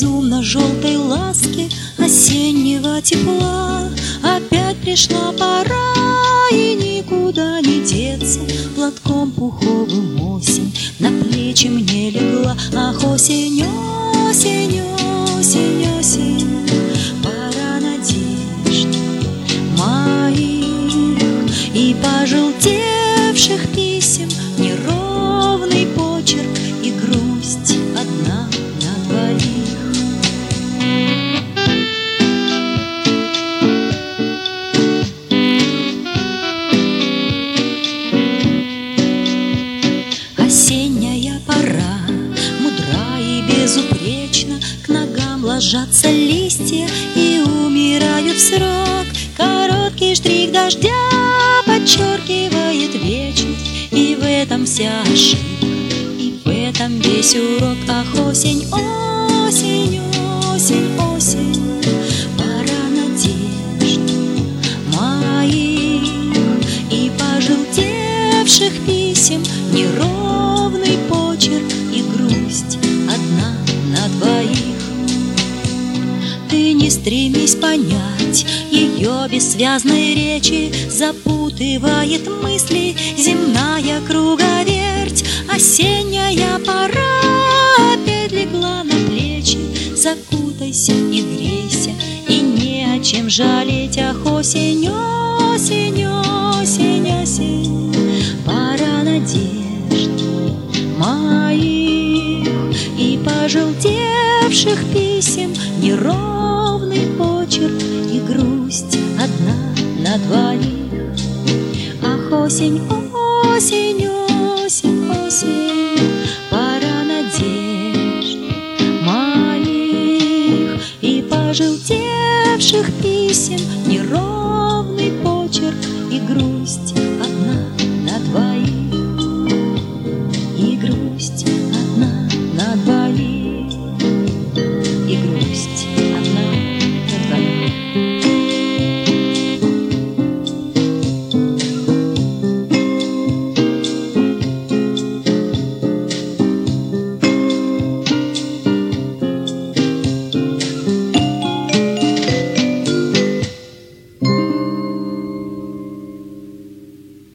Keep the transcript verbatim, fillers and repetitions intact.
безумно-желтой ласки осеннего тепла. Опять пришла пора, и никуда не деться. Платком пуховым осень на плечи мне легла. Ах, осень, осень, осень, осень, пора надежд моих и пожелтевших писем, неровный почерк и грусть одна на двоих. Осенняя пора, мудра и безупречна, к ногам ложатся листья и умирают в срок. Короткий штрих дождя подчеркивает вечность, и в этом вся ошибка, и в этом весь урок. Ах, осень, осень, осень, осень, пора надежд моих и пожелтевших писем, неровный почерк и грусть одна на двоих. Ты не стремись понять ее бессвязной речи, запутывает мысли земная круговерть. Осенняя пора опять легла на плечи, закутайся и грейся, и не о чем жалеть. Ах, осень, осень, осень, осень, пора надежд моих и пожелтевших писем, неровный почерк и грусть одна на двоих. Ах, осень, осень, осень, осень, пора надежд моих и пожелтевших писем, неровный почерк и грусть одна на двоих, и грусть одна на двоих.